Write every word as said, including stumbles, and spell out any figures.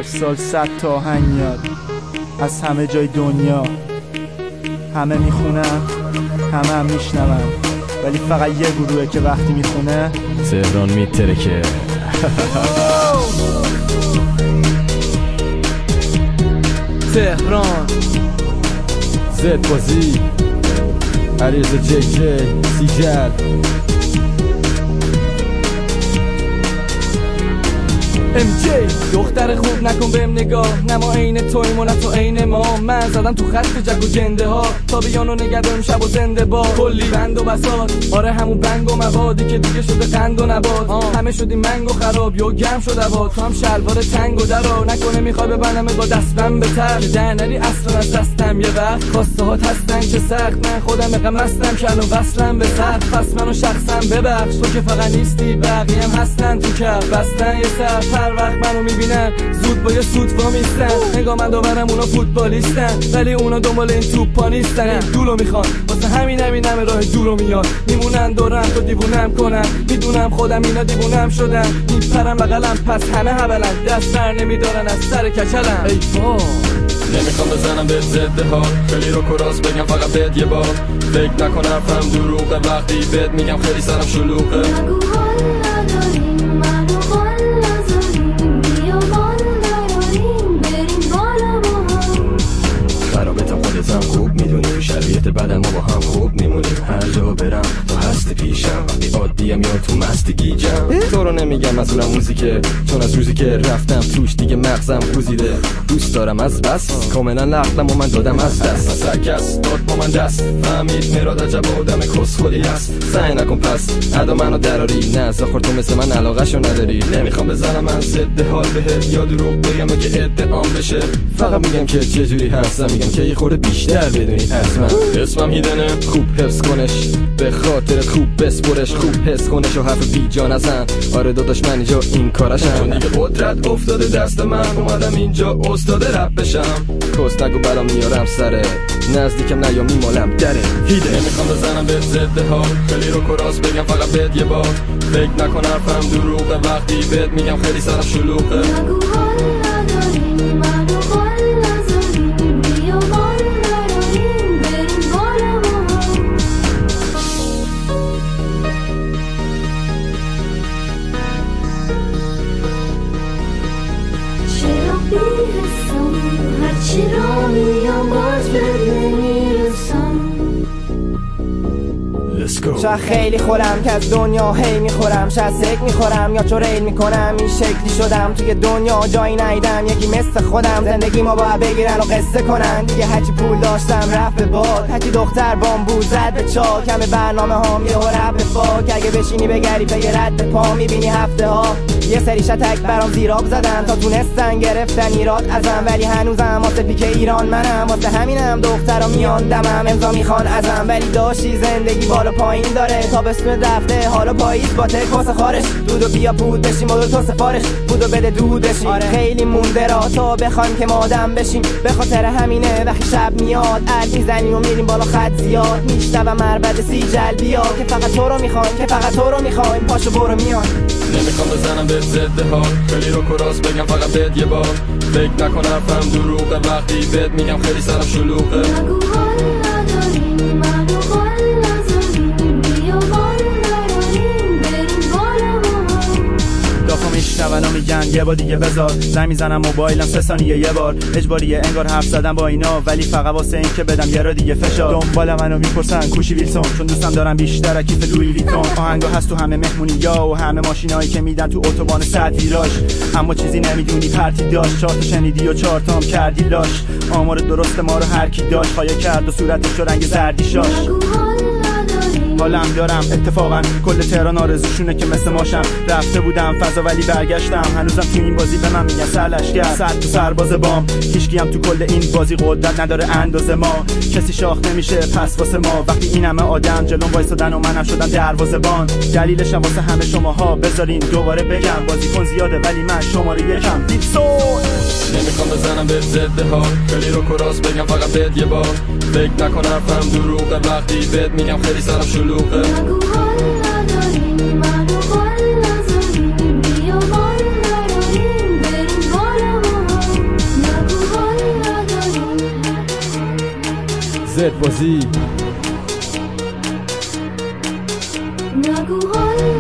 هر سال صد تا آهنگ میاد از همه جای دنیا، همه میخونن همه هم میشنون، ولی فقط یه گروهه که وقتی میخونه تهران میترکه. تهران زد بازی عریض جی جی سیجل ام جی دختر خوب نکن بهم نگاه، نما عین تویم و نه تو عین ما. من زدم تو خط جک و جنده ها تا بیانو نگردم شب و زنده با کلی بند و بساط. آره همون بنگ و موادی که دیگه شده قند و نبات، همه شدی منگ و خراب یا گرم شده با تو هم شلوار تنگ و درا. نکنه میخوای ببندم با دستم به تر در نری اصلا از دستم یه وقت خواسته هات هستن چه سخت. من خودم اقم هستم که الان وصلم به سخت، پس منو شخصا ببخش تو که فقط نیستی بقیه هم هستن تو کف بستن یه سر. هر وقت منو میبینن زود با یه سوت وامیستن، نگاه من داورم اونا فوتبالیستن ولی اونا دنبال این توپا نیستن. این دولو میخوان واسه همین همین همه راه دورو میان، میمونن دورم تو دیوونم کنن. میدونم خودم اینا دیوونم شدن، میپرم بغلم پس همه هبلن، دست بر نمیدارن از سر کچلم. ای وای نمیخوام بزنم به ضد ها، خیلی رو کراس بگم فقط بهت یه بار. فکر نکن حرفم دروغه وقتی بهت میگم خیلی سرم شلوغه. خوب میدونیم شرایط بعد ما با هم خوب میمونیم، هر جا برم تو هستی پیشم وقتی عادیم یا تو مستی گیجم. تو رو نمیگم از اونم موزیکه، چون از روزی که رفتم توش دیگه مغزم خوزیده. دوست دارم از بس کاملا لختم و من دادم از دست، از هر کس داد با من دست فهمید مراد عجب آدم کس خودی هست. سعی نکن پس ادا منو دراری، نه زاخور تو مثل من علاقه‌شو نداری. نمیخوام بزنم من ضد حال بهت یا دروغ بگم اگه ادعام بشه، فقط میگم که چه جوری هستم، میگم که یه خورده بیشتر بدونی حتما. اسمم هیدنه خوب حفظ کنش، به خاطر خوب بسپرش، خوب حس کنش و حرف بی جا نزن. آره داداش من اینجا این کارشم، چون دیگه قدرت افتاده دست من، اومدم اینجا استاد رپ بشم. کس نگو بلا میارم سره، نزدیکم نیا میمالم دره. هیده نمیخوام بزنم به ضد ها، خیلی رو کراس بگم فقط بهت یه بار. فکر نکن حرفم دروغه وقتی بهت میگم خیلی سرم شلوغه. هرچی را میام باز بد نمیرسم. شاید خیلی خورم که از دنیا هی میخورم، شاید سک میخورم یا چوریل میکنم. این شکلی شدم توی دنیا جایی نیدم، یکی مثل خودم زندگی ما باید بگیرن و قصه کنن. دیگه هرچی پول داشتم رفت به باد، هرچی دختر بامبو زد به چاک. همه برنامه هام یه رب به فاک، اگه بشینی بگری پی رد پا میبینی هفته ها یه سری شتک برام زیراب زدن تا تونستن گرفتن ایراد ازم. ولی هنوزم واسه پیک ایران منم، واسه همینم دخترا میان دمم امضا میخوان ازم. ولی داشتی زندگی بالا پایین داره، تابستون رفته حالا پاییز با تک واسه خارش. دودو بیا پود بشیم و تو سفارش بودو بده دود بشیم. آره خیلی مونده را تا بخوایم که ما آدم بشیم، به خاطر همینه وقتی شب میاد ال میزنیم و میریم بالا خط زیاد. میشنوم مربد سیجل بیا که فقط تو رو میخوایم، که فقط تو رو میخوایم، پاشو برو میان. نمیخوام بزنم به ضد ها، خیلی رو کراس بگم فقط بهت یه بار. فکر نکن حرفم دروغه وقتی بهت میگم خیلی سرم شلوغه. میشنون و میگن یه بار دیگه بذار، زنگ میزنم موبایلم سه ثانیه یه بار. اجباریه انگار حرف زدم با اینا، ولی فقط واسه این که بدم یه را دیگه فشار. دنبال منو میپرسن کوشی ویلسون، چون دوستم دارم بیشتر کیف لویی ویتون. آهنگا هست تو همه مهمونی‌ها و همه ماشینایی که میدن تو اتوبان صد ویراژ. اما چیزی نمیدونی پرتی داشت، چهار تا شنیدی و چهار تا هم کردی لاش. آمار درست ما رو هر کی داشت، خایه کرد و صورتش رو رنگ زردی شاش. حالم دارم اتفاقا کل تهران آرزوشونه که مثل ماشم. رفته بودم فضا ولی برگشتم، هنوزم تو این بازی به من میگن سرلشگر. صد تو سرباز بام، هیچکی هم تو کل این بازی قدرت نداره اندازه ما. کسی شاخ نمیشه پس واسه ما، وقتی این همه آدم جلوم وایسادن و منم شدم دروازه‌بان. دلیلش هم واسه همه شماها بذارین دوباره بگم، بازیکن زیاده ولی من شماره یکم. دیپسون نمیخوام بزنم به ضد ها، خیلی رو کراس بگم فقط بهت یه بار. فکر نکن حرفم دروغه وقتی بهت میگم خیلی سرم شلوغه. زد بازی نگو حال